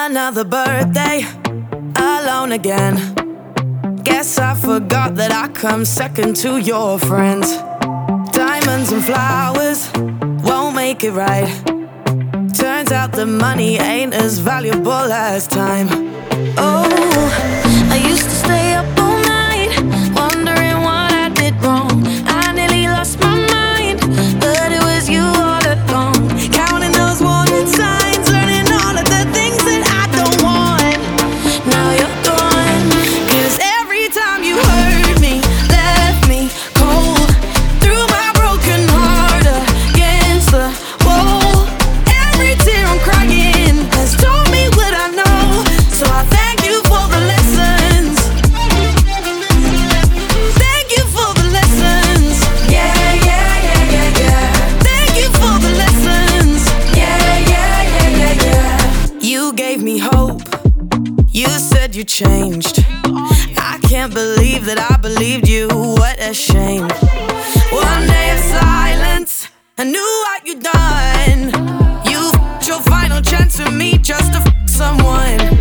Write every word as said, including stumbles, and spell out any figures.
Another birthday, alone again. Guess I forgot that I come second to your friends. Diamonds and flowers won't make it right. Turns out the money ain't as valuable as time. Oh, I used to stay up all night, wondering what I did wrong. I nearly lost my mind, but it was you all along. Counting those warning signs, learning all of the things that I don't want. Now you're gone. 'Cause every time you hurt me, left me cold, threw my broken heart against the wall. Every tear I'm crying has told me what I know. So I thank you for the lessons. Thank you for the lessons. Yeah, yeah, yeah, yeah, yeah. Thank you for the lessons. Yeah, yeah, yeah, yeah, yeah. You gave me hope. You said you changed. I can't believe that I believed you. What a shame. One day of silence, I knew what you'd done. You f***ed your final chance with me just to f*** someone.